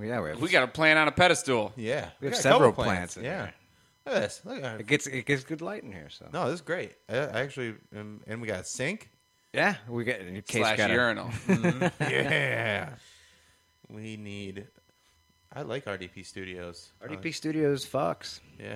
Yeah, We got a plant on a pedestal. Yeah. We have got a several couple plants in Yeah. there. Look at this. Look at It gets good light in here. So No, this is great. I actually, and we got a sink. yeah, we get in case Slash urinal. Yeah. We need. I like RDP Studios. RDP Studios fucks. Yeah.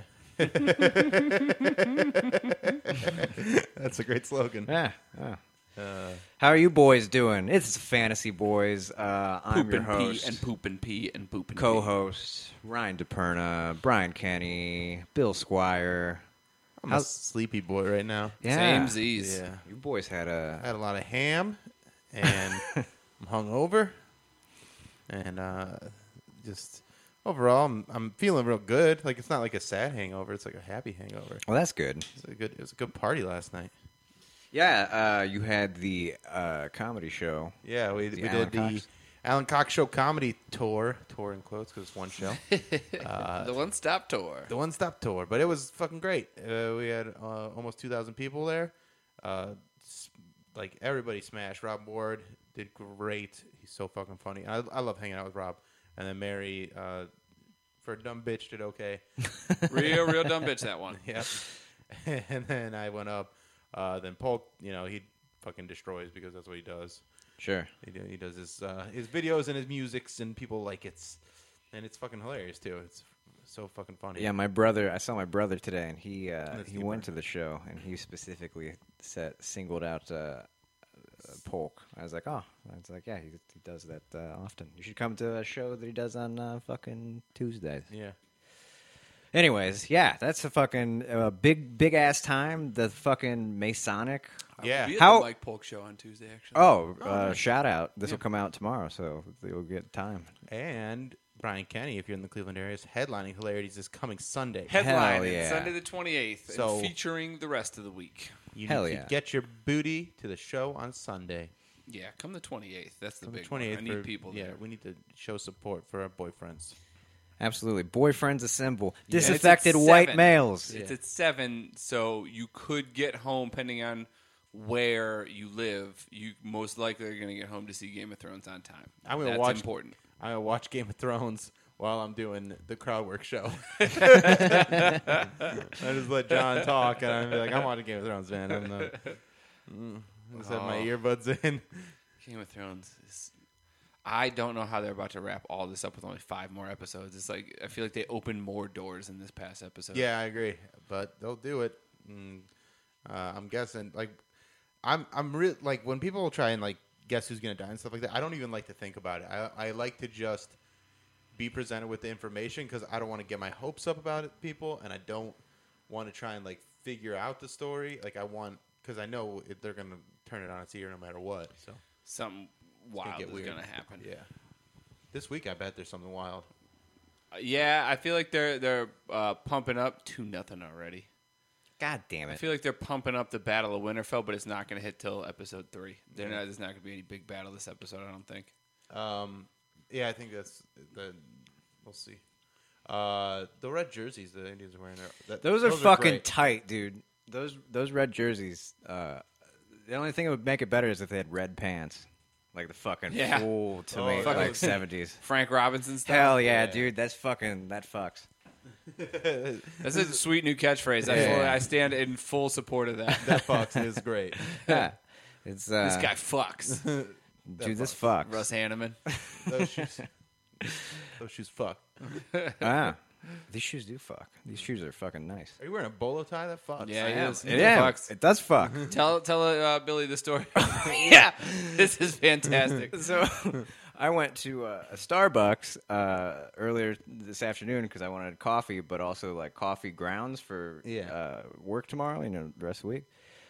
That's a great slogan. Yeah. How are you boys doing? It's Fantasy Boys. I'm Poop your and host pee and poop and pee and poop and co-host Ryan DePerna, Brian Kenny, Bill Squire. I'm a sleepy boy right now. pee. Yeah. Samesies. Yeah. You boys had I had a lot of ham, and I'm hungover, and just overall, I'm feeling real good. Like it's not like a sad hangover; it's like a happy hangover. well, that's good. It was a good party last night. Yeah, you had the comedy show. Yeah, we The did Alan the Cox. Alan Cox Show comedy tour in quotes because it's one show. The one-stop tour. The one-stop tour, but it was fucking great. We had almost 2,000 people there. Like everybody smashed. Rob Ward did great. He's so fucking funny. I love hanging out with Rob. And then Mary, for a dumb bitch, did okay. Real dumb bitch, that one. Yep. And then I went up. Then Polk, he fucking destroys because that's what he does. Sure. He does his videos and his musics, and people like it. And it's fucking hilarious too. It's so fucking funny. Yeah, I saw my brother today, and he went to the show, and he specifically singled out Polk. I was like, oh, yeah, he does that often. You should come to a show that he does on fucking Tuesdays. Yeah. Anyways, yeah, that's a fucking big ass time. The fucking Masonic. Yeah. I'll be at How- the Mike Polk show on Tuesday, actually. Oh, shout out! This will come out tomorrow, so you'll get time. And Brian Kenny, if you're in the Cleveland area, is headlining Hilarities is coming Sunday. Headline yeah. Sunday the 28th, So- and featuring the rest of the week. You Hell need yeah. to get your booty to the show on Sunday. Yeah, come the 28th. That's the On big the one. 28th I need for- people Yeah, there. we need to show support for our boyfriends. Absolutely, boyfriends assemble. Yeah, it's at Disaffected white 7. males. It's at 7, so you could get home, depending on where you live. You most likely are going to get home to see Game of Thrones on time. I'm gonna That's watch. important. I'm gonna watch Game of Thrones while I'm doing the crowd work show. I just let John talk, and I'm like, I'm watching Game of Thrones, man. I'm not. Just have my earbuds in. Game of Thrones is. I don't know how they're about to wrap all this up with only 5 more episodes. It's like I feel like they opened more doors in this past episode. Yeah, I agree, but they'll do it. And, I'm guessing, like, I'm real like when people try and like guess who's gonna die and stuff like that. I don't even like to think about it. I like to just be presented with the information because I don't want to get my hopes up about it, people, and I don't want to try and like figure out the story. Like I want because I know they're gonna turn it on its ear no matter what. So Something wild is going to happen. Yeah, this week I bet there's something wild. Yeah, I feel like they're pumping up 2-0 already. God damn I it! feel like they're pumping up the Battle of Winterfell, but it's not going to hit till episode 3. There's not going to be any big battle this episode, I don't think. Yeah, I think that's the. We'll see. The red jerseys the Indians are wearing. Those are fucking great. tight, dude. Those red jerseys. The only thing that would make it better is if they had red pants, like the fucking Yeah. full to me, fucking- like 70s. Frank Robinson style. Hell yeah, Yeah. dude. That fucks. That's a sweet new catchphrase. Yeah. I stand in full support of that. That Fox is great. Yeah. It's This guy fucks. dude. This fucks. Russ Hanneman. Those shoes fuck. These shoes do fuck. These shoes are fucking nice. Are you wearing a bolo tie? That fucks. Yeah, I he am. is. It, He am. fucks. It does fuck. Tell Billy the story. Yeah, this is fantastic. So I went to a Starbucks earlier this afternoon because I wanted coffee, but also like coffee grounds for work tomorrow. The rest of the week.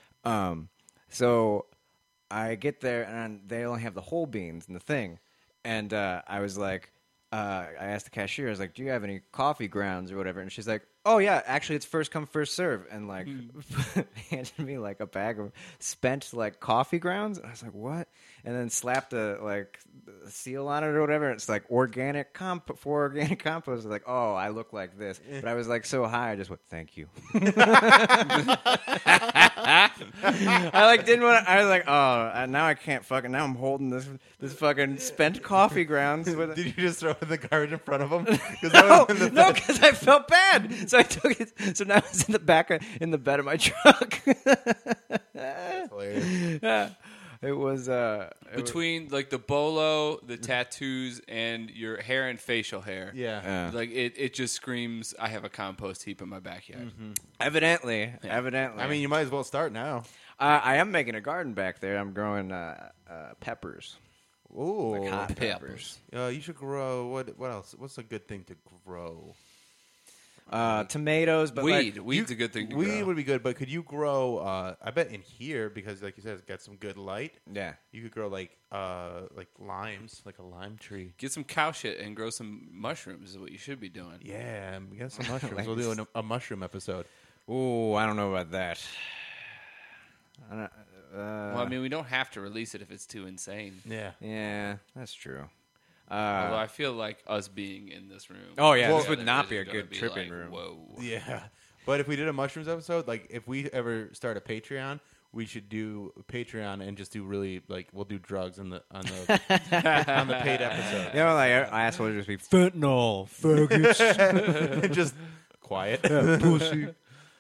So I get there and they only have the whole beans in the thing, and I was like. I asked the cashier, I was like, do you have any coffee grounds or whatever? And she's like, oh, yeah, actually, it's first come, first serve. And, like, handed me, like, a bag of spent, like, coffee grounds. And I was like, what? And then slapped the seal on it or whatever. And it's like, for organic compost. I was like, oh, I look like this. But I was, like, so high, I just went, thank you. I like didn't want. I was like, oh, now I can't fucking. Now I'm holding this fucking spent coffee grounds. With Did you just throw it in the garbage in front of him? no, because I felt bad. So I took it. So now it's in the back in the bed of my truck. That's hilarious. It was Between like the bolo, the tattoos, and your hair and facial hair. Yeah. Like it just screams, I have a compost heap in my backyard. evidently. I mean, you might as well start now. I am making a garden back there. I'm growing peppers, Ooh. like hot peppers. You should grow. What else? What's a good thing to grow? Tomatoes, but Weed's a good thing to Weed grow. would be good, but could you grow? I bet in here because, like you said, it's got some good light. yeah. You could grow like limes, like a lime tree. Get some cow shit and grow some mushrooms is what you should be doing. Yeah, we got some mushrooms. We'll do a mushroom episode. Ooh, I don't know about that. Well, I mean, we don't have to release it if it's too insane. Yeah. Yeah, that's true. Although I feel like us being in this room. Oh, yeah, this would together not is be a gonna good tripping like, room. Whoa. Yeah. But if we did a mushrooms episode, like if we ever start a Patreon, we should do Patreon and just do really like we'll do drugs on the on the paid episode. You know, like I asked would just be fentanyl, faggots, And just quiet. pussy.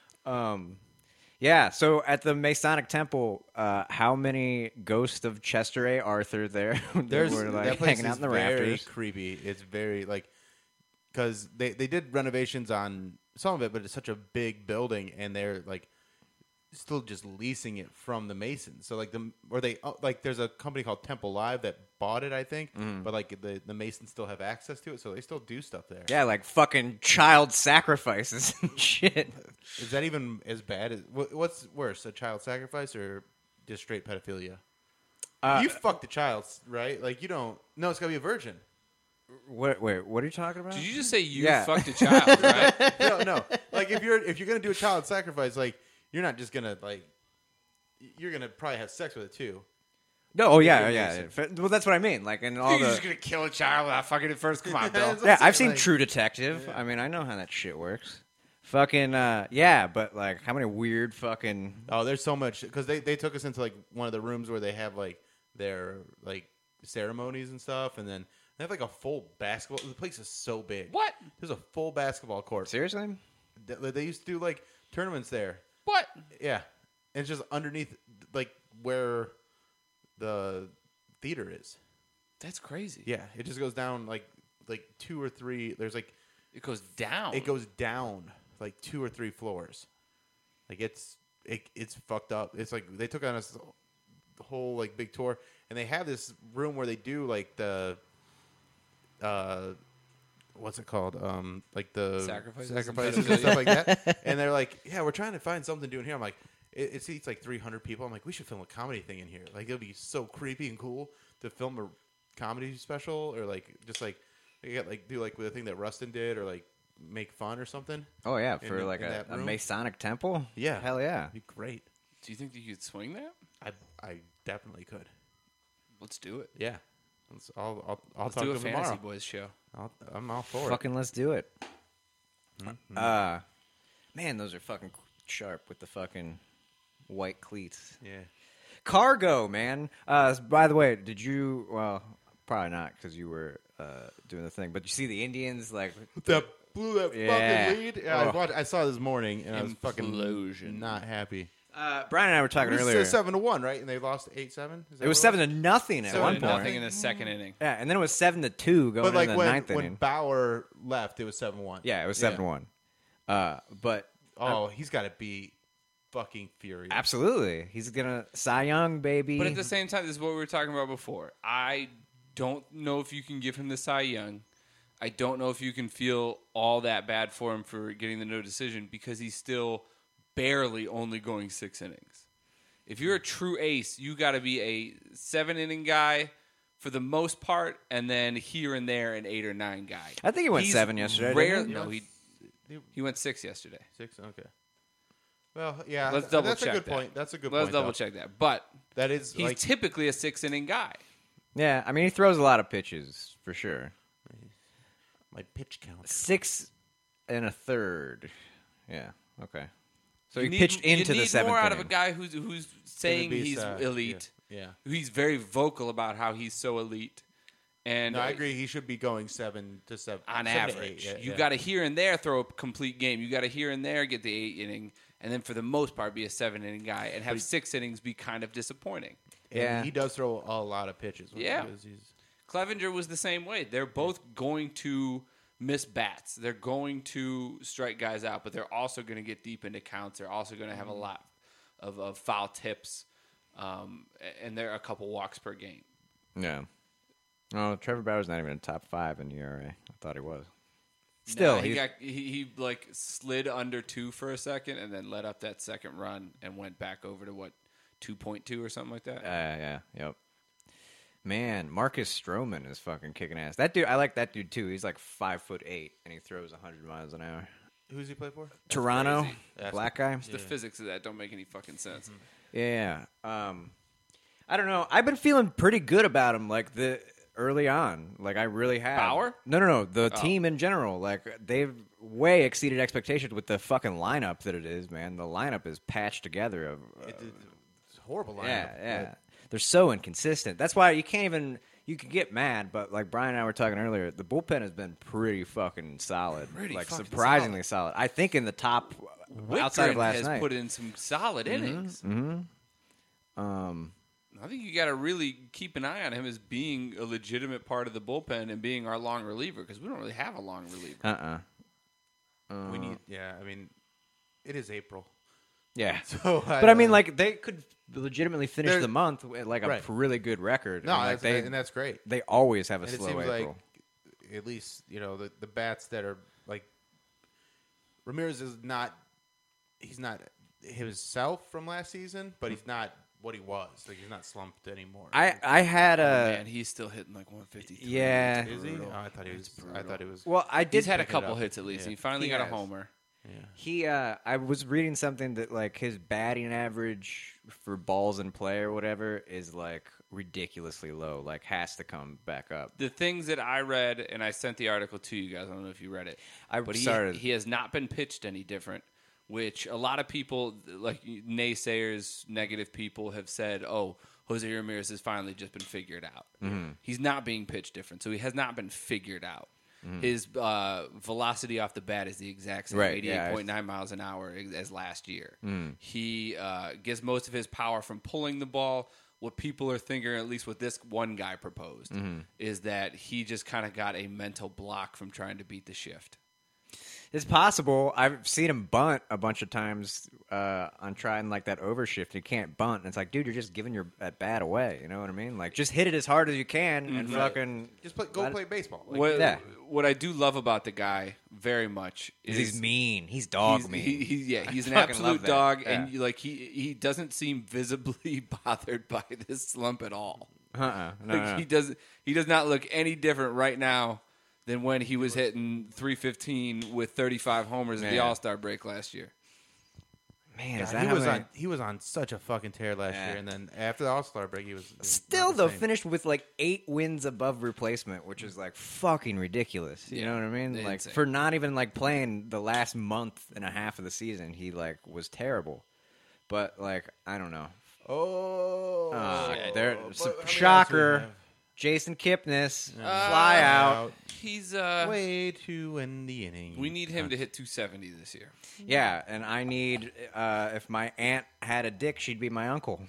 Yeah. So at the Masonic Temple, how many ghosts of Chester A. Arthur there? There's were like that place hanging out is in the very rafters. creepy. It's very like because they did renovations on some of it, but it's such a big building, and they're like still just leasing it from the Masons. So like there's a company called Temple Live that bought it, I think, but like the Masons still have access to it, so they still do stuff there. Yeah, like fucking child sacrifices and shit. Is that even as bad as what's worse, a child sacrifice or just straight pedophilia? You fucked the child, right? Like you don't. No, it's gotta be a virgin. Wait, what are you talking about? Did you just say you Yeah. fucked a child, right? No. Like if you're gonna do a child sacrifice, like you're not just gonna like you're gonna probably have sex with it too. No, oh yeah, Yeah, yeah. Well, that's what I mean. Like in all You're the just gonna kill a child without fucking it first? Come on, Bill. That's what yeah, I'm I've saying, seen like- True Detective. I mean, I know how that shit works. Fucking yeah, but like how many weird fucking Oh, there's so much because they took us into like one of the rooms where they have like their like ceremonies and stuff, and then they have like a full basketball. The place is so big. What? There's a full basketball court. seriously? They used to do like tournaments there. What? Yeah, and it's just underneath like where the theater is. That's crazy. Yeah, it just goes down like 2 or 3. There's like It goes down. it goes down like 2 or 3 floors. Like it's fucked up. It's like they took on us the whole like big tour, and they have this room where they do like the what's it called? Like the Sacrifices sacrifices and and stuff like that. And they're like, yeah, we're trying to find something doing here. I'm like, it seats like 300 people. I'm like, we should film a comedy thing in here. Like it'll be so creepy and cool to film a comedy special, or like just like you got like do like the thing that Rustin did, or like make fun or something. Oh yeah, In for the- like in a that room? Masonic temple? Yeah, Hell yeah. it'd be great. Do you think you could swing that? I definitely could. Let's do it. Yeah, I'll Let's talk do to a him Fantasy tomorrow. Boys show. I'm all for Fucking let's do it. Mm-hmm. Man, those are fucking sharp with the fucking white cleats. it. Yeah. Cargo, man. By the way, did you? Well, probably not because you were doing the thing. But you see the Indians like That blew that Yeah. fucking lead. Yeah, Oh. I saw it this morning, and I was fucking Implosion. not happy. Brian and I were talking It was earlier. 7-1, right? And they lost 8-7. It was 7-0 at 7-0. one point. Nothing in the second inning. Yeah, and then it was 7-2 going But like into the ninth when inning. Bauer left, it was 7-1. Yeah, it was 7-1. But Oh, he's got to be fucking furious. absolutely, he's gonna Cy Young, baby. But at the same time, this is what we were talking about before. I don't know if you can give him the Cy Young. I don't know if you can feel all that bad for him for getting the no decision because he's still barely only going 6 innings. If you're a true ace, you got to be a 7-inning guy for the most part, and then here and there an 8 or 9 guy. I think he went He's 7 yesterday. Rare, didn't he? no, he went 6 yesterday. 6? Okay. Well, yeah. Let's double that's check a good that. point. That's a good Let's point. double though. check that. But That is he's like typically a 6-inning guy. Yeah, I mean he throws a lot of pitches for sure. my pitch count. 6 1/3. Yeah. Okay. So he pitched into you the need seventh more out of inning. a guy who's saying be, he's elite. Yeah. He's very vocal about how he's so elite. And No, I agree. He should be going 7 to 7 on 7 to average. 8. You got to here and there throw a complete game. You got to here and there get the 8 inning, and then for the most part be a 7 inning guy, and have 6 innings be kind of disappointing. Yeah. He does throw a lot of pitches. Yeah. He's, Clevenger was the same way. They're both going to miss bats. They're going to strike guys out, but they're also going to get deep into counts. They're also going to have a lot of foul tips, and they're a couple walks per game. Yeah. Oh, Trevor Bauer's not even in top 5 in ERA. I thought he was. Still, Nah, he's- he like slid under 2 for a second, and then let up that second run and went back over to 2.2 or something like that. yeah, yep. Man, Marcus Stroman is fucking kicking ass. That dude, I like that dude too. He's like 5'8" and he throws 100 miles an hour. who's he play for? Toronto, crazy. black guy. The physics of that don't make any fucking sense. Yeah. I don't know. I've been feeling pretty good about him. Like early on, like I really have. Bauer? No. The team in general, like they've way exceeded expectations with the fucking lineup that it is. Man, the lineup is patched together. It's a horrible lineup. Yeah. They're so inconsistent. That's why you can't even. You can get mad, but like Brian and I were talking earlier, the bullpen has been pretty fucking solid. Pretty like fucking surprisingly solid. I think in the top outside of Whitgren last has night. put in some solid innings. I think you got to really keep an eye on him as being a legitimate part of the bullpen and being our long reliever, because we don't really have a long reliever. We need. Yeah, I mean, it is April. Yeah. So, But I mean, like they could legitimately finish They're- the month with like a Right. really good record. No, and, like, and that's great. they always have a And it slow seems April. like at least the bats that are like Ramirez is not. He's not himself from last season, but he's not what he was. Like he's not slumped anymore. I had Man, a he's still hitting like 153. yeah. Is he? Oh, I thought he was. I thought he was. Well, I did He's had a pick it couple up. hits at least. Yeah. He finally He got a has. homer. I was reading something that like his batting average for balls in play or whatever is like ridiculously low. Like has to come back up. The things that I read, and I sent the article to you guys. I don't know if you read it. But he has not been pitched any different, which a lot of people, like naysayers, negative people, have said, oh, Jose Ramirez has finally just been figured out. He's not being pitched different, so he has not been figured out. His velocity off the bat is the exact same, Right, yeah, 88.9 miles an hour as last year. He gets most of his power from pulling the ball. What people are thinking, or at least what this one guy proposed, is that he just kind of got a mental block from trying to beat the shift. It's possible. I've seen him bunt a bunch of times on trying like that overshift. He can't bunt. And it's like, dude, you're just giving your at bat away. You know what I mean? Like, just hit it as hard as you can and fucking Just go play baseball. Like, What I do love about the guy very much is he's mean. He's dog he's, mean. He's an fucking absolute love that. dog, Yeah. and like he doesn't seem visibly bothered by this slump at all. No. He does not look any different right now than when he was hitting 315 with 35 homers at the Man. All-Star break last year. Man, is God, that he how was many- on. He was on such a fucking tear last Yeah. year, and then after the All Star break, he was Still, not the though, same. finished with like 8 wins above replacement, which is like fucking ridiculous. You Yeah, know what I mean? Like insane. for not even like playing the last month and a half of the season, he like was terrible. But like I don't know. Oh, There, but some, how many shocker. outs do we have? Jason Kipnis, fly out. He's Way to end the inning. we need him to hit 270 this year. Yeah, and I need. If my aunt had a dick, she'd be my uncle.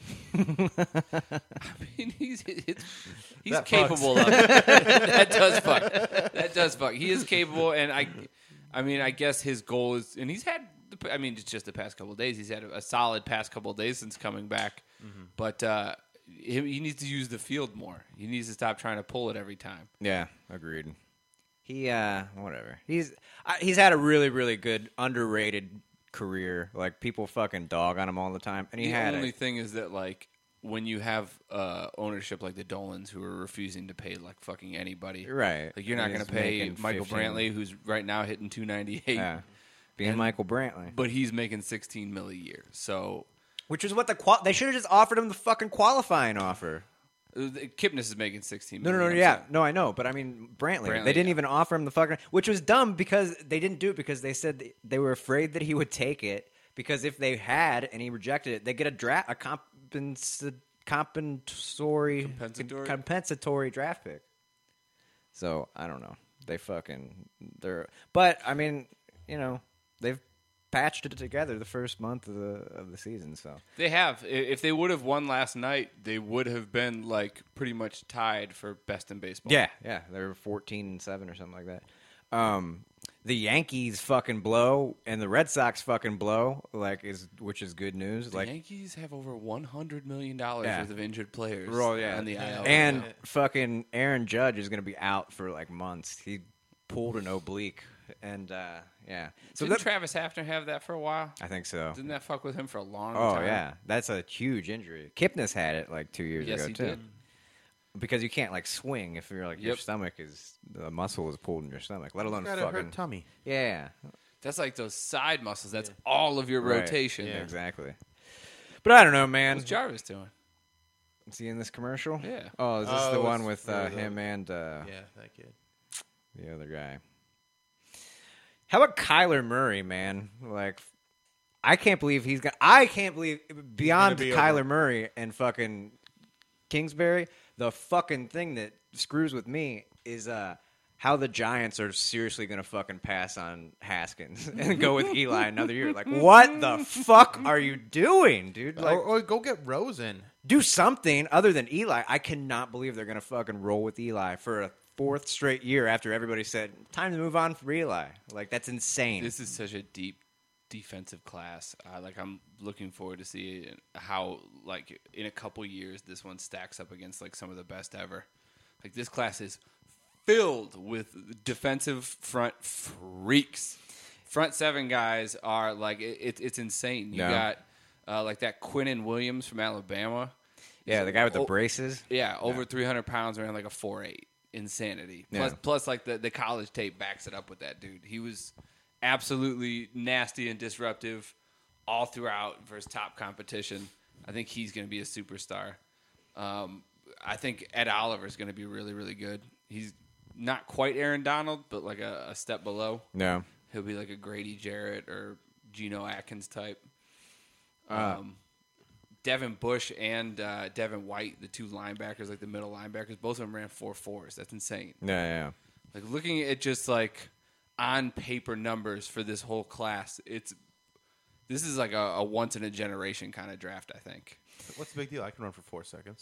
I mean, he's That capable of it. That does fuck. That does fuck. He is capable, and I mean, I guess his goal is, and he's had. I mean, it's just the past couple of days. He's had a solid past couple of days since coming back, but he needs to use the field more. He needs to stop trying to pull it every time. Yeah, agreed. He whatever. He's had a really really good underrated career. Like people fucking dog on him all the time, and he The had only it. thing is that like when you have ownership like the Dolans who are refusing to pay like fucking anybody, Right. Like you're not going He's to pay making Michael 15. Brantley, who's right now hitting 298, Yeah, being Michael Brantley, but he's making $16 million a year. So which is what they should have just offered him the fucking qualifying offer. Kipnis is making $16 No, million. yeah, no, I know, but I mean Brantley. Brantley, They didn't yeah. even offer him the fucking, which was dumb because they didn't do it because they said they were afraid that he would take it because if they had and he rejected it, they get a compensatory draft pick. So I don't know. But I mean, they've patched it together the first month of the season. So They have. If they would have won last night, they would have been like pretty much tied for best in baseball. yeah, they were 14-7 or something like that. The Yankees fucking blow and the Red Sox fucking blow, which is good news. The Yankees have over $100 million Yeah. worth of injured players on the IL. and fucking Aaron Judge is going to be out for like months. He pulled an oblique, and yeah. So Didn't Travis Hafner have that for a while? I think so. Didn't that fuck with him for a long Oh time? yeah, that's a huge injury. Kipnis had it like 2 years Yes, ago he too. did. Because you can't like swing if you're like your Yep. stomach the muscle is pulled in your stomach, let alone Got a fucking hurt tummy. yeah. That's like those side muscles. That's all of your Right. rotation. Yeah. Exactly. But I don't know, man. What's Jarvis doing? Is he in this commercial? Yeah. Oh, is this Oh, the one it's with for the- him and Yeah, that kid. the other guy? How about Kyler Murray, man? Like, I can't believe beyond be Kyler over. Murray and fucking Kingsbury, the fucking thing that screws with me is how the Giants are seriously going to fucking pass on Haskins and go with Eli another year. Like, what the fuck are you doing, dude? Like, Or go get Rosen. do something other than Eli. I cannot believe they're going to fucking roll with Eli for a fourth straight year after everybody said, time to move on for Eli. Like, that's insane. This is such a deep defensive class. I'm looking forward to see how, like, in a couple years, this one stacks up against, like, some of the best ever. Like, this class is filled with defensive front freaks. Front seven guys are, like, it's insane. You Yeah. got, like, that Quinnen Williams from Alabama. yeah, the guy with the braces. Yeah, over 300 pounds, around like a 4'8". Insanity. Yeah. Plus, like the college tape backs it up with that dude. He was absolutely nasty and disruptive all throughout for his top competition. I think he's going to be a superstar. I think Ed Oliver is going to be really, really good. He's not quite Aaron Donald, but like a step below. No. He'll be like a Grady Jarrett or Geno Atkins type. Devin Bush and Devin White, the two linebackers, like the middle linebackers, both of them ran 4.4s. That's insane. Yeah. Like looking at just like on paper numbers for this whole class, this is like a once in a generation kind of draft, I think. What's the big deal? I can run for 4 seconds.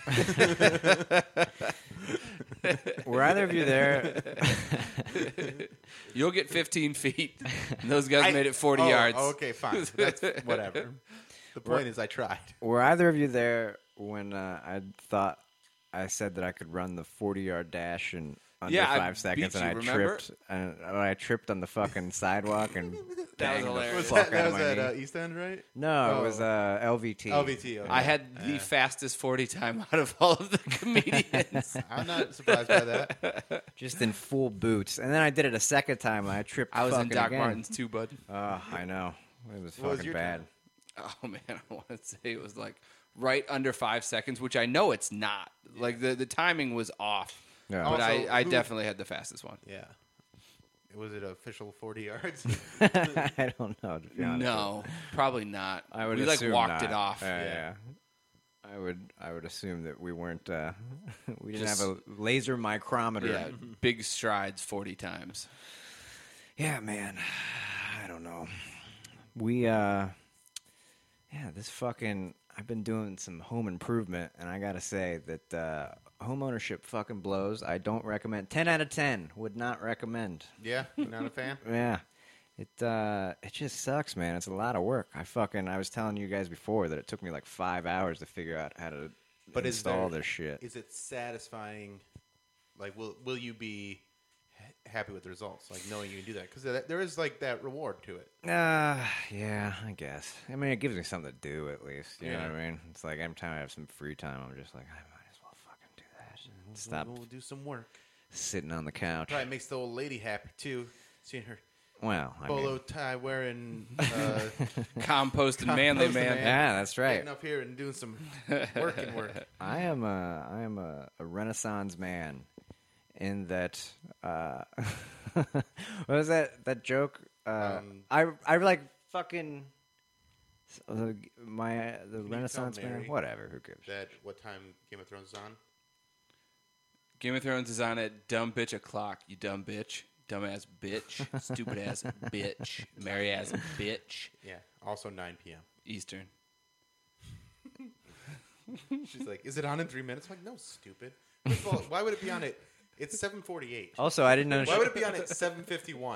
Were either of you there? You'll get 15 feet. And those guys made it 40 yards. Okay, fine. That's whatever. The point is I tried. Were either of you there when I thought I said that I could run the 40-yard dash in under Yeah, I 5 seconds, beat and you, I remember? tripped, and I tripped on the fucking sidewalk and That was banged the hilarious. fuck that out of was my at knee. East End, right? No, it was LVT. LVT. Okay. I had the fastest 40 time out of all of the comedians. I'm not surprised by that. Just in full boots, and then I did it a second time, and I tripped. I was in fucking Doc again. Martens too, bud. I know it was What was fucking your bad. time? Oh man, I want to say it was like right under 5 seconds, which I know it's not. Like the timing was off, Yeah. but Also, I who- definitely had the fastest one. Yeah. Was it official 40 yards? I don't know. To be honest. No, probably not. I would we like assume walked not. it off. Yeah. I would assume that we weren't. We didn't Just- have a laser micrometer. Yeah, big strides 40 times. Yeah, man. I don't know. This fucking. I've been doing some home improvement, and I gotta say that home ownership fucking blows. I don't recommend. 10 out of 10 would not recommend. Yeah, not a fan. Yeah. It just sucks, man. It's a lot of work. I was telling you guys before that it took me like 5 hours to figure out how to But install this shit. Is it satisfying? Like, will you be happy with the results? Like knowing you can do that because there is like that reward to it. Yeah, I guess. I mean, it gives me something to do at least. You know Yeah. what I mean? It's like every time I have some free time, I'm just like, I might as well fucking do that. Stop We'll do some work. sitting on the couch. Probably makes the old lady happy too, seeing her Well, I polo mean, tie wearing, Compost and manly Compost and man. man. yeah, that's right. getting up here and doing some work. I am a Renaissance man. In that, what was that joke? I like fucking So, the Renaissance man, Mary whatever. Who cares? that what time Game of Thrones is on? Game of Thrones is on at dumb bitch o'clock. You dumb bitch, dumbass bitch, stupid ass bitch, merry ass bitch. Yeah, also 9 p.m. Eastern. She's like, "Is it on in 3 minutes?" I'm like, "No, stupid. First of all, why would it be on it? It's 7:48. Also, I didn't know. Why would it be on at 7:51?"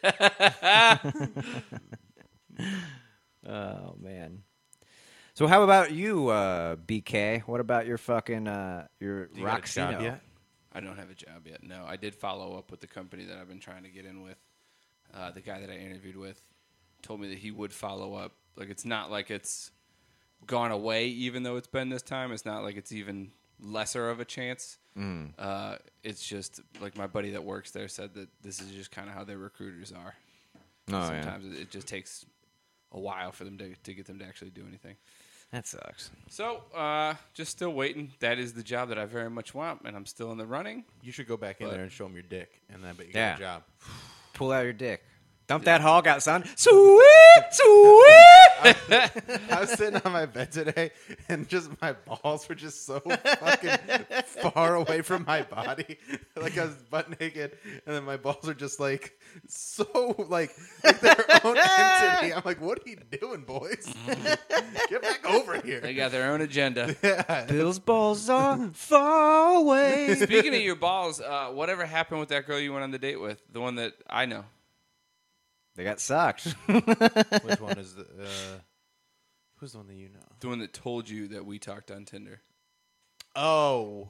Oh man. So how about you, BK? What about your fucking your Do you got a job Roxino? yet? I don't have a job yet. No, I did follow up with the company that I've been trying to get in with. The guy that I interviewed with told me that he would follow up. Like, it's not like it's gone away, even though it's been this time. It's not like it's even lesser of a chance. It's just like my buddy that works there said that this is just kind of how their recruiters are. Oh, Sometimes it just takes a while for them to get them to actually do anything. That sucks. So, just still waiting. That is the job that I very much want, and I'm still in the running. You should go back in But- there and show them your dick, and then but you Yeah. get a job. Pull out your dick. Dump that hog out, son. Sweet, sweet. I was sitting on my bed today, and just my balls were just so fucking far away from my body. Like I was butt naked, and then my balls are just like so like their own entity. I'm like, "What are you doing, boys? Get back over They here!" got their own agenda. Yeah. Bill's balls are far away. Speaking of your balls, whatever happened with that girl you went on the date with? The one that I know. They got sucked. Which one is the? Who's the one that you know? The one that told you that we talked on Tinder. Oh,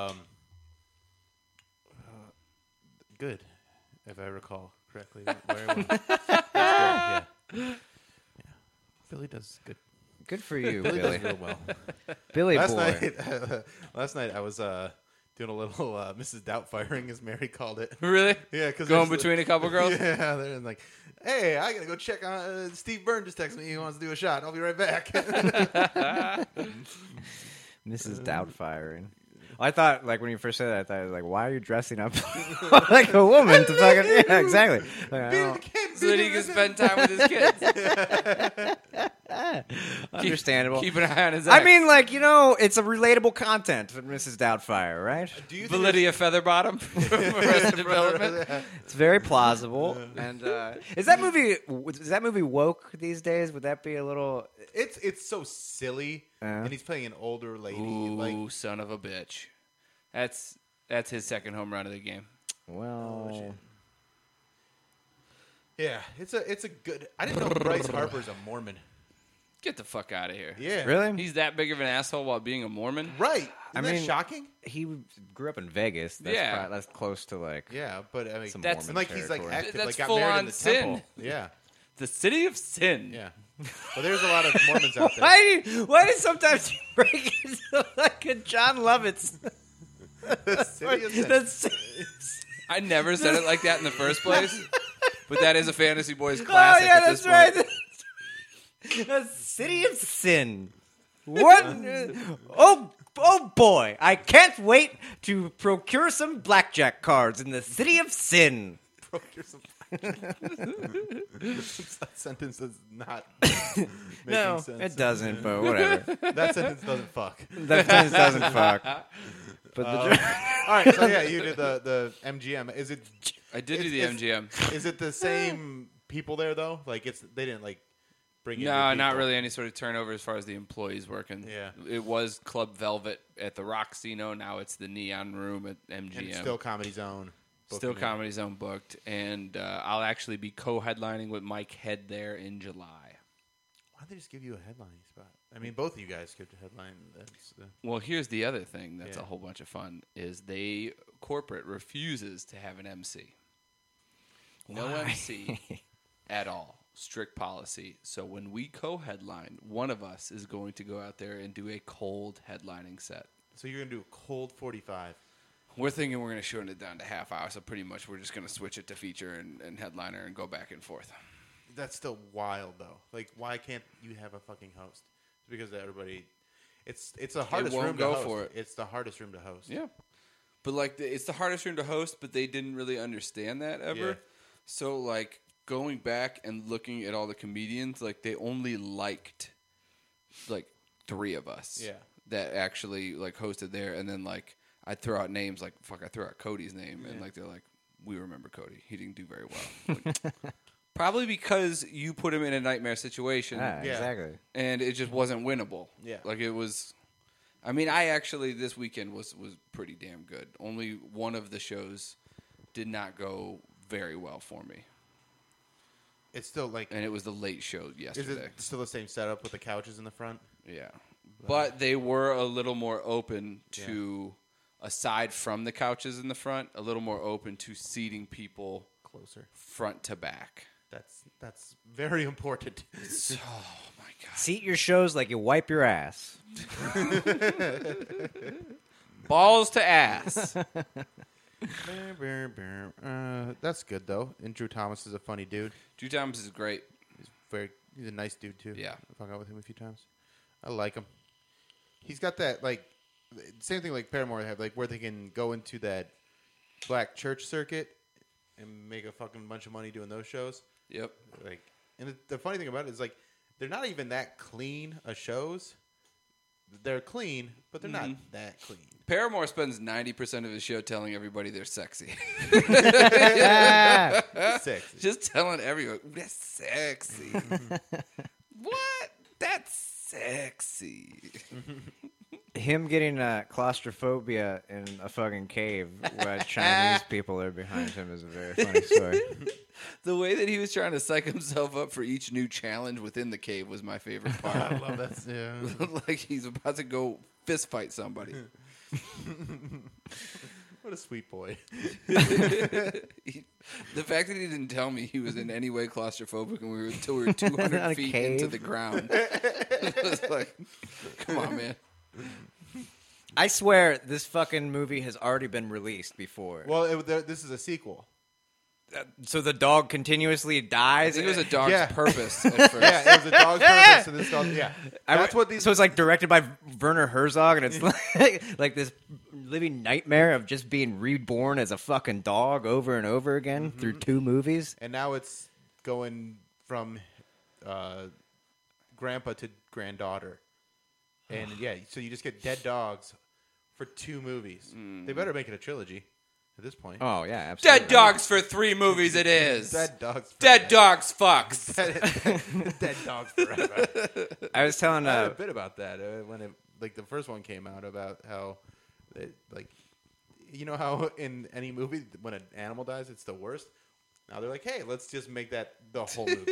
good, if I recall correctly. Very well. That's good, yeah. Billy does good. Good for you, Billy Billy. does real well. Billy last boy. night I was doing a little Mrs. Doubtfiring, as Mary called it. Really? Yeah, because Going between a couple girls? Yeah, they're like, "Hey, I gotta go check on Steve Byrne. Just texted me he wants to do a shot. I'll be right back." Mrs. Doubtfiring. I thought, like, when you first said that, I thought, like, why are you dressing up like a woman to fucking... Yeah, exactly. Like, I don't- So that he can spend time with his kids. Understandable. Keep an eye on his I ex. mean, like, you know, it's a relatable content for Mrs. Doubtfire, right? Do you think Validia Featherbottom from Arrested Development. It's very plausible. And is that movie woke these days? Would that be a little... it's so silly, and he's playing an older lady. Ooh, Like, son of a bitch. That's his second home run of the game. Well... yeah, it's a good. I didn't know Bryce Harper's a Mormon. Get the fuck out of here. Yeah, Really? He's that big of an asshole while being a Mormon? right. Isn't I that mean- shocking? He grew up in Vegas. That's Yeah. that's close to, like... Yeah, but I mean, Some That's- and Mormon like he's like territory. active, That's like got full married on in the sin. temple. Yeah, The city of sin. yeah. But there's a lot of Mormons out there. Why do sometimes you break into like a John Lovitz? The city of sin. That's- I never said it like that in the first place, but that is a Fantasy Boys oh classic yeah, at this that's point. right. The city of sin. What? Oh boy! I can't wait to procure some blackjack cards in the city of sin. Procure some- that sentence does not making No, sense. it doesn't. But whatever. That sentence doesn't fuck. That sentence doesn't fuck. But All right, so yeah, you did the MGM. Is it? I did do the It's- MGM. Is it the they there though? Like they didn't like bring in. new No, not people. really any sort of turnover as far as the employees working. Yeah. It was Club Velvet at the Roxino. Now it's the Neon Room at MGM. And still Comedy Zone. Still booking it. Comedy Zone booked. And I'll actually be co-headlining with Mike Head there in July. Why don't they just give you a headlining spot? I mean, both of you guys could headline. That's Well, here's the other thing that's Yeah. a whole bunch of fun is corporate refuses to have an MC. No Why? MC at all. Strict policy. So when we co-headline, one of us is going to go out there and do a cold headlining set. so you're gonna do a cold 45. We're thinking we're going to shorten it down to half hour, so pretty much we're just going to switch it to feature and headliner and go back and forth. That's still wild though. Like, why can't you have a fucking host? It's because everybody. It's the hardest won't room go to host. for it. It's the hardest room to host. Yeah. But, like, it's the hardest room to host, but they didn't really understand that ever. Yeah. So, like, going back and looking at all the comedians, like, they only liked like 3 of us. Yeah. That actually like hosted there, and then like I'd throw out names like I threw out Cody's name, and like they're like, we remember Cody. He didn't do very well. Like, probably because you put him in a nightmare situation, Exactly. and it just wasn't winnable. Yeah. Like it was. I mean, I actually this weekend was pretty damn good. Only one of the shows did not go very well for me, It's still like. and it was the late show Is yesterday. it still the same setup with the couches in the front? Yeah. But they were a little more open to, aside from the couches in the front, a little more open to seating people Closer. front to back. That's very important. Oh, my God. Seat your shows like you wipe your ass. Balls to ass. That's good though. And Drew Thomas is a funny dude. Drew Thomas is great. He's a nice dude too. Yeah. I've hung out with him a few times. I like him. He's got that like same thing like Paramore have, like where they can go into that black church circuit and make a fucking bunch of money doing those shows. Yep. Like, and the funny thing about it is like they're not even that clean of shows. They're clean, but they're not that clean. Paramore spends 90% of his show telling everybody they're sexy. Sexy. Just telling everyone, that's sexy. What? That's sexy. Him getting claustrophobia in a fucking cave where Chinese people are behind him is a very funny story. The way that he was trying to psych himself up for each new challenge within the cave was my favorite part. I love that. Yeah. Like he's about to go fist fight somebody. What a sweet boy. The fact that he didn't tell me he was in any way claustrophobic until we were 200 Not a feet cave. into the ground. It was like, come on, man. I swear this fucking movie has already been released before. Well, this is a sequel. So the dog continuously I dies? think it was a dog's Yeah. purpose at first. Yeah, it was a dog's purpose, and this dog. Yeah, that's what these. So it's like directed by Werner Herzog, and it's like this living nightmare of just being reborn as a fucking dog over and over again through 2 movies. And now it's going from grandpa to granddaughter, and yeah, so you just get dead dogs for 2 movies. They better make it a trilogy at this point. Oh yeah, absolutely. Dead dogs for 3 movies it is. Dead dogs. Dead dogs fucks. Dead dogs forever. I was telling I had a bit about that when it like the first one came out about how it, like you know how in any movie when an animal dies it's the worst. Now they're like, hey, let's just make that the whole movie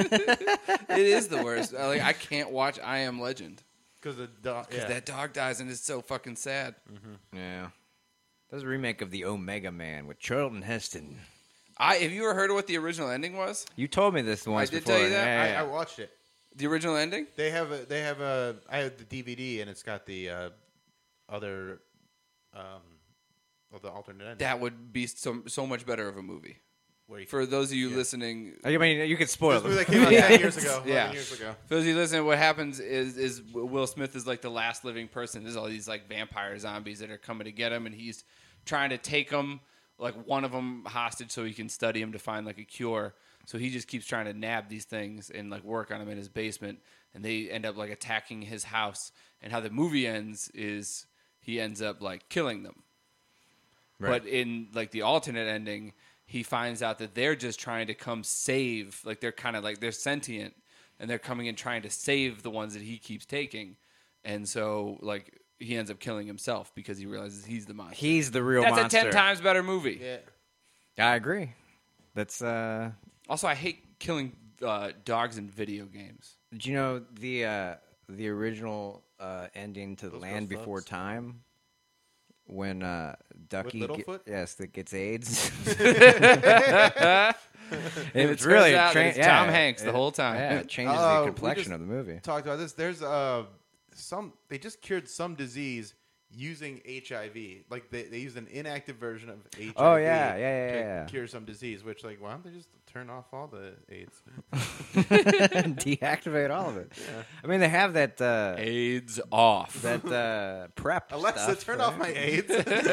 It is the worst. Like I can't watch I Am Legend because the dog. Yeah. that dog dies and it's so fucking sad. yeah. There's a remake of The Omega Man with Charlton Heston. Have you ever heard of what the original ending was? You told me this once I did before. tell you that? Yeah, yeah, I yeah. watched it. The original ending? They have a. I have the DVD and it's got the other, of the alternate ending. That would be so much better of a movie. Where you For those of you listening, I mean, you could spoil this movie it. that came out 10 years ago. 11 Yeah. years ago. for those of you listening, what happens is Will Smith is like the last living person. There's all these like vampire zombies that are coming to get him, and he's trying to take them, like one of them hostage, so he can study him to find like a cure. So he just keeps trying to nab these things and like work on them in his basement, and they end up like attacking his house. And how the movie ends is he ends up like killing them. Right. But in like the alternate ending, he finds out that they're just trying to come save, like they're kind of like they're sentient and they're coming and trying to save the ones that he keeps taking. And so like he ends up killing himself because he realizes he's the monster. He's the real That's monster. a 10 times better movie. Yeah. I agree. That's Also, I hate killing dogs in video games. Did you know the original ending to Those Land girls Before thugs. Time? When Ducky Littlefoot? that gets AIDS. It It's turns really out that tra- it's yeah, Tom Hanks the whole time. Yeah, it changes Oh, the we complexion just of the movie. Talked about this. There's they just cured some disease using HIV. Like they used an inactive version of HIV. Oh, yeah, to yeah. cure some disease. Which like why don't they just turn off all the AIDS? Deactivate all of it. I mean, they have that AIDS off. that prep. Alexa, stuff, turn right? off my AIDS.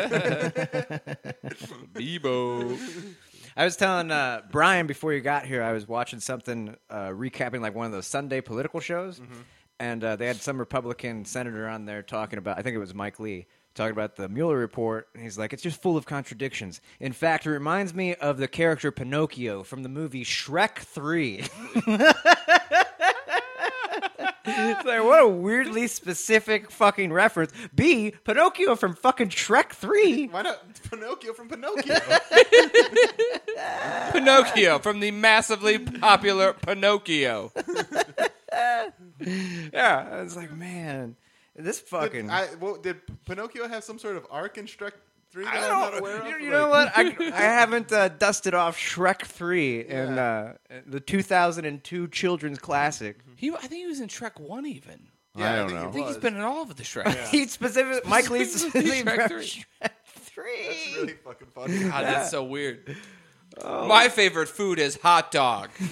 Bebo. I was telling Brian before you got here, I was watching something recapping like one of those Sunday political shows, and they had some Republican senator on there talking about, I think it was Mike Lee, talking about the Mueller report, and he's like, it's just full of contradictions. In fact, it reminds me of the character Pinocchio from the movie Shrek 3. It's like, what a weirdly specific fucking reference. B, Pinocchio from fucking Shrek 3. Why not Pinocchio from Pinocchio? Pinocchio from the massively popular Pinocchio. Yeah, I was like, man, this fucking... Did Pinocchio have some sort of arc in Shrek 3 that I I'm not aware don't, of? you know what? I haven't dusted off Shrek 3 in the 2002 children's classic. I think he was in Shrek 1 even. Yeah, I don't think know. I think he's been in all of the Shrek. He specifically, Mike Lee specifically Shrek Shrek 3. 3. That's really fucking funny. God, that's so weird. My favorite food is hot dog. Best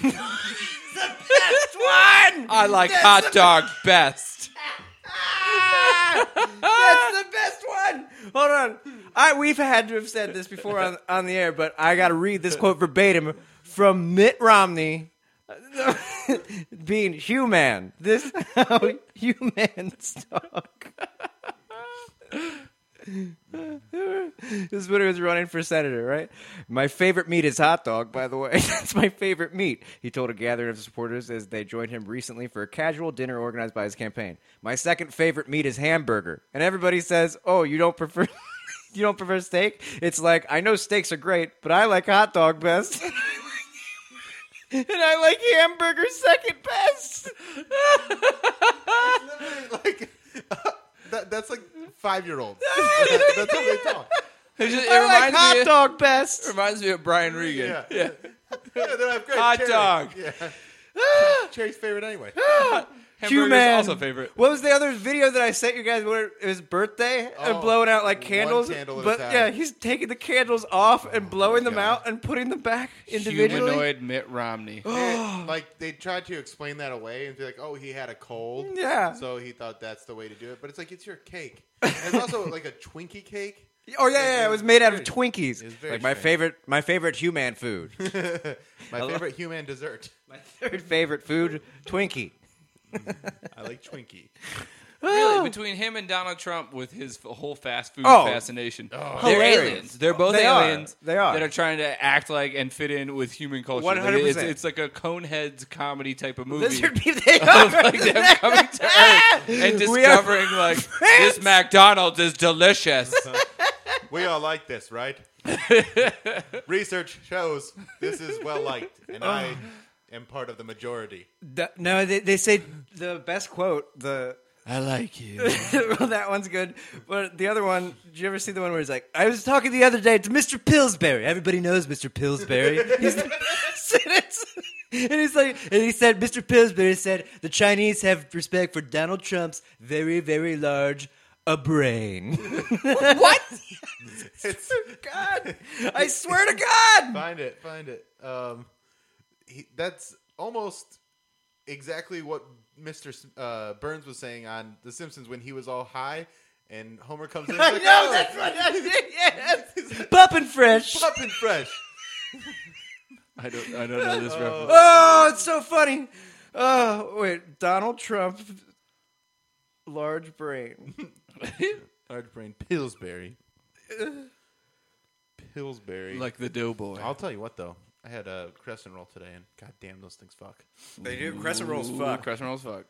one! I like hot dog best. That's the best one. Hold on. We've had to have said this before on the air, but I got to read this quote verbatim from Mitt Romney being human. This is how humans talk. This is when he was running for senator, right? My favorite meat is hot dog, by the way. That's my favorite meat, he told a gathering of supporters as they joined him recently for a casual dinner organized by his campaign. My second favorite meat is hamburger. And everybody says, oh, you don't prefer... You don't prefer steak? It's like, I know steaks are great, but I like hot dog best. And I like hamburger second best. Like, that's like 5-year-olds. That's how they talk. I like hot dog best. Reminds me of Brian Regan. Yeah. Yeah, then I have great Hot cherry. dog. Yeah. Cherry's favorite anyway. Hamburger's Human. also favorite. What was the other video that I sent you guys where it was birthday and blowing out like candles? one candle at a But time. yeah, he's taking the candles off and blowing them God. out and putting them back individually. Humanoid Mitt Romney. Like they tried to explain that away and be like, "Oh, he had a cold, Yeah. so he thought that's the way to do it." But it's like it's your cake. And it's also like a Twinkie cake. Oh yeah, it was made out of very- Twinkies. it's very Like my favorite human food. My favorite human dessert. My third favorite food, Twinkie. I like Twinkie. Really, between him and Donald Trump with his whole fast food Oh. fascination, they're Hilarious. aliens. They're both They are. aliens. They are. that are trying to act like and fit in with human culture. Like, 100%. it's like a Coneheads comedy type of movie. Lizard people, they Of are. like them coming to Earth and We are discovering like this McDonald's is delicious. We all like this, right? Research shows this is well liked, and I am part of the majority. No, they say the best quote. I like you. Well, that one's good. But the other one, did you ever see the one where he's like, I was talking the other day to Mr. Pillsbury. Everybody knows Mr. Pillsbury. He's and he's like, and he said, Mr. Pillsbury said, the Chinese have respect for Donald Trump's very, very large brain. What? It's, God, I swear to God. find it. That's almost exactly what Mr. Burns was saying on The Simpsons when he was all high, and Homer comes in. I He's like, know, "Oh, that's what I did. Yes. Poppin' fresh. Poppin' fresh. I don't know this reference. Oh, it's so funny. Oh, wait. Donald Trump, large brain. Large brain Pillsbury. Pillsbury. Like the Doughboy. I'll tell you what though. I had a crescent roll today, and goddamn, those things fuck. They do. Crescent rolls Ooh, fuck. Crescent rolls fuck.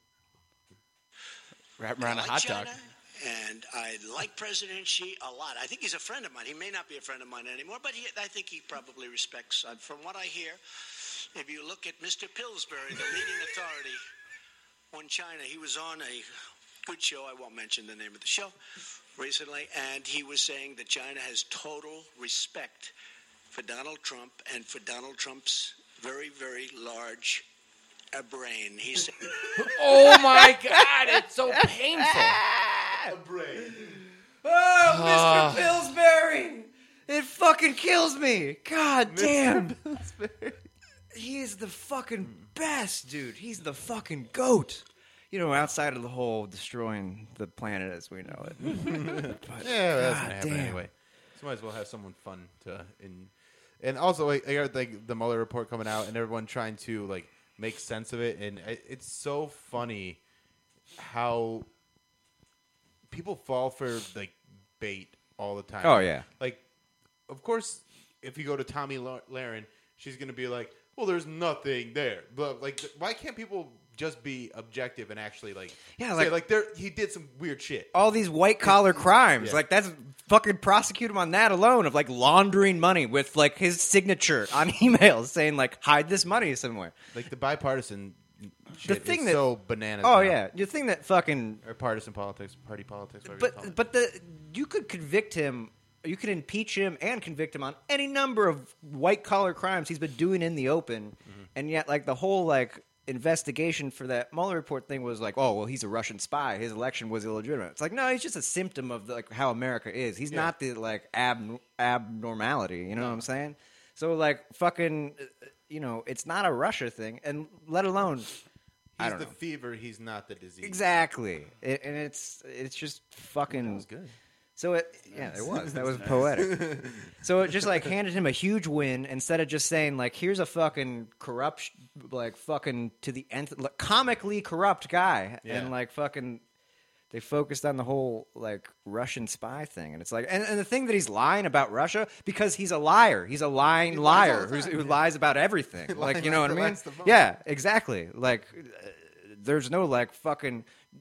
Wrap around a like hot China, dog. And I like President Xi a lot. I think he's a friend of mine. He may not be a friend of mine anymore, but I think he probably respects. From what I hear, if you look at Mr. Pillsbury, the leading authority on China, he was on a good show. I won't mention the name of the show recently, and he was saying that China has total respect for Donald Trump and for Donald Trump's very, very large brain. He said, Oh my God! It's so painful. A brain. Oh, Mr. Pillsbury. It fucking kills me. God damn. He is the fucking best, dude. He's the fucking goat. You know, outside of the whole destroying the planet as we know it. But, Yeah, that's God gonna happen damn. anyway. So might as well have someone fun to and also I heard like the Mueller report coming out and everyone trying to like make sense of it, and it's so funny how people fall for like bait all the time. Oh, yeah. Like, of course, if you go to Tommy Lahren, she's gonna be like, "Well, there's nothing there." But like, why can't people just be objective and actually like, Yeah, say, like- he did some weird shit. All these white collar crimes, yeah. like that's fucking prosecute him on that alone of like laundering money with like his signature on emails saying like hide this money somewhere. Like the bipartisan shit thing is that- so bananas. Oh now. yeah, the thing that fucking Or partisan politics, party politics, whatever you call it. but you could convict him, you could impeach him and convict him on any number of white collar crimes he's been doing in the open, and yet like the whole like investigation for that Mueller report thing was like, oh well, he's a Russian spy, his election was illegitimate. It's like no, he's just a symptom of like how America is. He's not the like abnormality. You know what I'm saying? So like fucking, it's not a Russia thing, and let alone. I He's don't the know. fever. He's not the disease. Exactly, and it's just fucking. That was good. So it was. That was poetic. So it just like handed him a huge win instead of just saying like, here's a fucking corrupt, like fucking to the nth, like, comically corrupt guy, Yeah. and like fucking. They focused on the whole like Russian spy thing, and it's like, and the thing that he's lying about Russia because he's a liar. He's a lying lies all liar the time, who yeah. lies about everything. Like Lying you know like what I the mean? last of us. Yeah, exactly. Like there's no like fucking.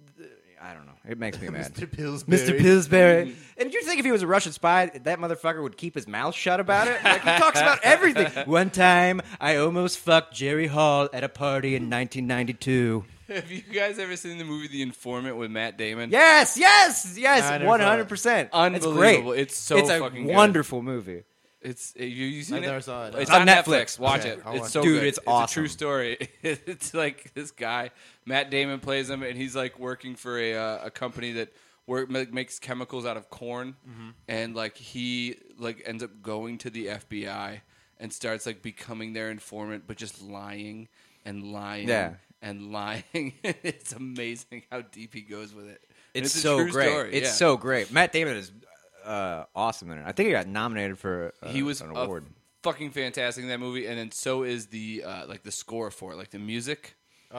I don't know. It makes me mad. Mr. Pillsbury. Mr. Pillsbury. And you think if he was a Russian spy, that motherfucker would keep his mouth shut about it? Like, he talks about everything. One time, I almost fucked Jerry Hall at a party in 1992. Have you guys ever seen the movie The Informant with Matt Damon? Yes, yes, yes, I never saw it. 100%. Unbelievable. It's great. It's so It's a fucking good. wonderful movie. It's you seen I it? never saw it. It's on on Netflix. Netflix. Watch Okay, it. I'll It's watch so it. Dude, good. it's a awesome. true story. It's like this guy, Matt Damon plays him, and he's like working for a company that makes chemicals out of corn, and like he like ends up going to the FBI and starts like becoming their informant, but just lying and lying. Yeah. And lying. It's amazing how deep he goes with it. And It's a so true great. story, It's yeah. so great. Matt Damon is awesome in it. I think he got nominated for He was an award. fucking fantastic in that movie, and then so is the like the score for it, like the music.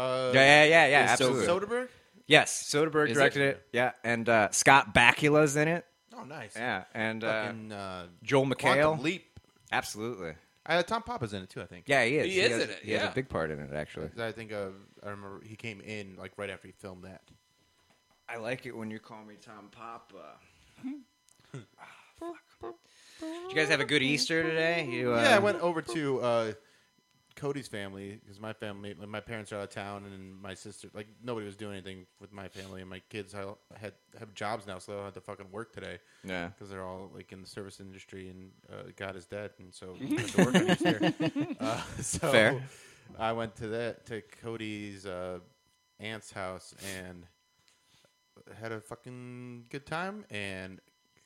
Yeah, It's so absolutely. good. Soderbergh? Yes, Soderbergh Is directed it. Yeah, and Scott Bakula's in it. Oh, nice. Yeah, and Fucking, Joel Quantum McHale. Leap. Absolutely. Tom Papa's in it too, I think. Yeah, he is. He is has, in it, He has yeah. a big part in it, actually. I think I remember he came in like right after he filmed that. I like it when you call me Tom Papa. Did you guys have a good Easter today? Yeah, I went over to Cody's family because my parents are out of town, and my sister, like nobody was doing anything with my family, and my kids have jobs now, so they don't have to fucking work today. Yeah. because they're all like in the service industry, and God is dead, and so we have to work on Easter. So Fair. I went to Cody's aunt's house and had a fucking good time, and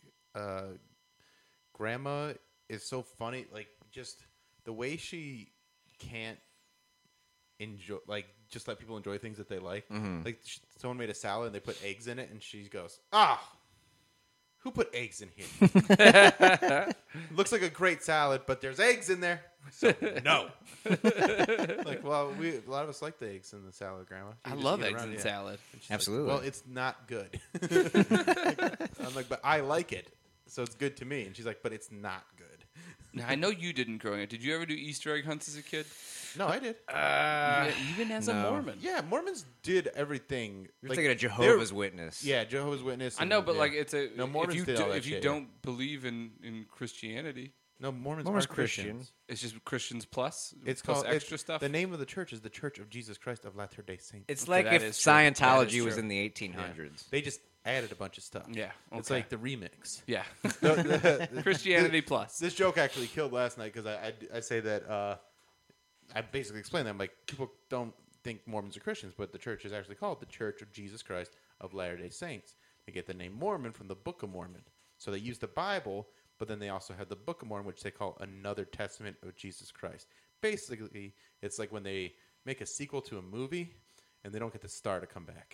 Grandma is so funny, like just the way she can't enjoy, like just let people enjoy things that they like. Like someone made a salad and they put eggs in it, and she goes, who put eggs in here? Looks like a great salad, but there's eggs in there. So no. Like, well, a lot of us like the eggs in the salad, Grandma. I You just love eat it eggs around, and yeah. salad. And she's like, Absolutely. well, it's not good. I'm like, but I like it, so it's good to me. And she's like, but it's not good. Now, I know you didn't growing up. Did you ever do Easter egg hunts as a kid? No, I did. Even as a no. Mormon. Yeah, Mormons did everything. You're like, thinking of they're- Jehovah's Witness. Yeah, Jehovah's Witness. I know, and- but yeah. like it's a No, Mormons did all that if you shit, don't believe in Christianity, no Mormons Mormons are Christians. Christian. it's just Christians plus It's plus called extra stuff. The name of the church is the Church of Jesus Christ of Latter-day Saints. It's Okay, like that if is true. That Scientology is was true. in the 1800s. They just added a bunch of stuff. Yeah, It's okay. like the remix. yeah, The- Christianity plus. This joke actually killed last night because I say that I basically explained that I'm like, people don't think Mormons are Christians, but the church is actually called the Church of Jesus Christ of Latter-day Saints. They get the name Mormon from the Book of Mormon. So they use the Bible, but then they also have the Book of Mormon, which they call another testament of Jesus Christ. Basically, it's like when they make a sequel to a movie and they don't get the star to come back.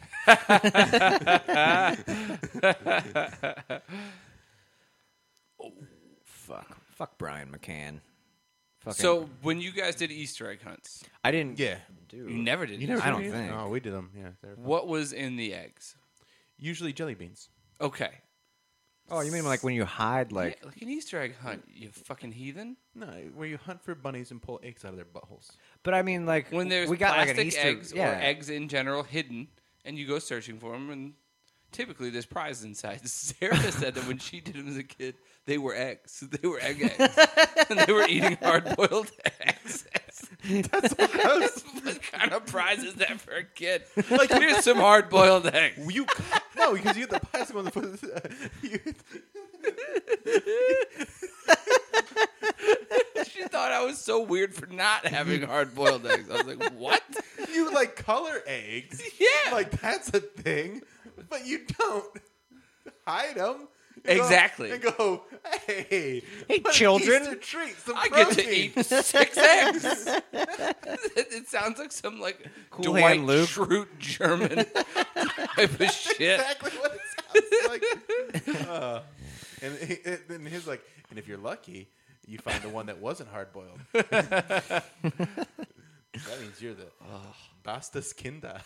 Fuck Brian McCann. Fucking, So when you guys did Easter egg hunts, I didn't Yeah. do. You never did. You never I did don't these? think. Oh, we did them. Yeah. They're fun. What was in the eggs? Usually jelly beans. Okay. Oh, you mean like when you hide like? Yeah, like an Easter egg hunt, you fucking heathen. No, where you hunt for bunnies and pull eggs out of their buttholes. But I mean like When there's we got plastic like an Easter eggs yeah. or eggs in general hidden, and you go searching for them, and typically there's prizes inside. Sarah said that when she did them as a kid, they were eggs. They were eggs, and they were eating hard-boiled eggs. What kind of prize is that for a kid? Like, here's some hard-boiled eggs. No, because you get the plastic one. She thought I was so weird for not having hard-boiled eggs. I was like, what? You like color eggs. Yeah. Like that's a thing, but you don't hide them. Exactly. And go, hey, what an children. Easter treat, some I get to protein." eat 6 eggs. It sounds like some like Cool Dwight Hand Luke. Schrute German type of shit. Exactly what it sounds like. And his like, and if you're lucky, you find the one that wasn't hard boiled. That means you're the Bastas Kinder.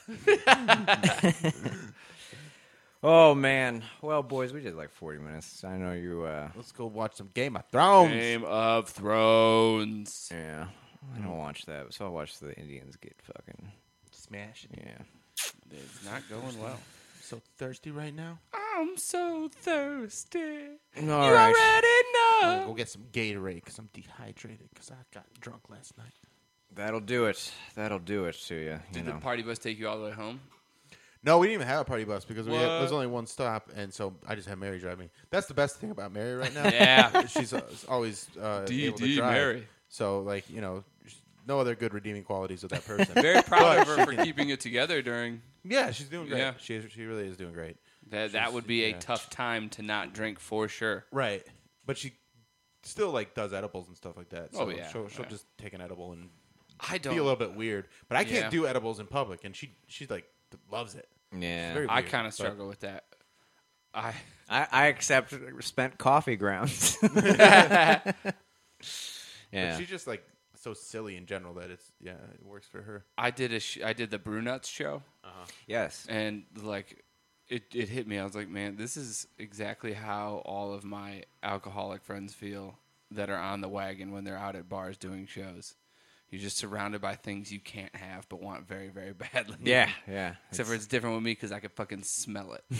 Oh man. Well, boys, we did like 40 minutes. I know you. Let's go watch some Game of Thrones. Game of Thrones. Yeah. I don't watch that, so I'll watch the Indians get fucking. Smash. Yeah. It's not going well. So thirsty right now. I'm so thirsty. All You right. already I'm gonna know. go get some Gatorade because I'm dehydrated because I got drunk last night. That'll do it. That'll do it to you. Did the party bus take you all the way home? No, we didn't even have a party bus because there was What? only one stop, and so I just had Mary drive me. That's the best thing about Mary right now. Yeah. She's always able to DD drive. Mary. So, like, you know, no other good redeeming qualities of that person. Very proud of But her for keeping it together during. Yeah, she's doing great. Yeah. She really is doing great. That would be a yeah. tough time to not drink for sure. Right, but she still like does edibles and stuff like that. So Oh, yeah. she'll Yeah. just take an edible and I be a don't. little bit weird. But I can't Yeah. do edibles in public, and she like loves it. Yeah. Very I weird, kind of but- struggle with that. I I accept spent coffee grounds. yeah. But she's just like so silly in general that it works for her. I did I did the Brew Nuts show, Yes. and like it hit me. I was like, man, this is exactly how all of my alcoholic friends feel that are on the wagon when they're out at bars doing shows. You're just surrounded by things you can't have but want very, very badly. Yeah. Yeah. Except for it's different with me because I can fucking smell it.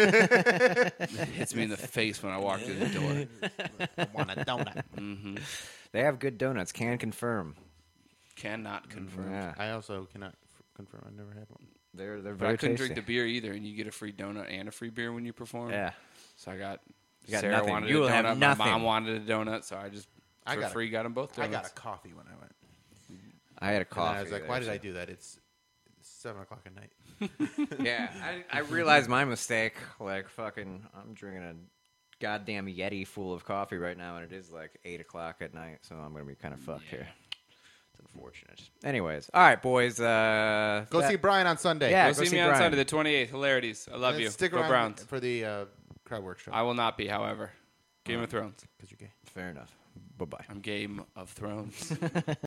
It hits me in the face when I walk through the door. I want a donut. They have good donuts. Can confirm. Cannot confirm. Yeah. I also cannot confirm. I've never had one. They're But very I couldn't tasty. drink the beer either, and you get a free donut and a free beer when you perform. Yeah. So I got. You got Sarah nothing. wanted You a will donut. have My nothing. mom wanted a donut, so I just I for got a- free got them both donuts. I got a coffee when I went. I had a And coffee. I was like, why did I actually. do that? It's 7:00 at night. Yeah, I realized my mistake. Like, fucking, I'm drinking a goddamn Yeti full of coffee right now, and it is like 8:00 at night, so I'm gonna be kind of fucked here. It's unfortunate. Anyways, all right, boys. Go see Brian on Sunday. Yeah, Go go see see me on Brian. Sunday, the 28th. Hilarities. I love And you. Stick Go around Browns. for the crowd work show I will not be, however. Game of Thrones. because you're gay. Fair enough. Bye bye. I'm Game of Thrones.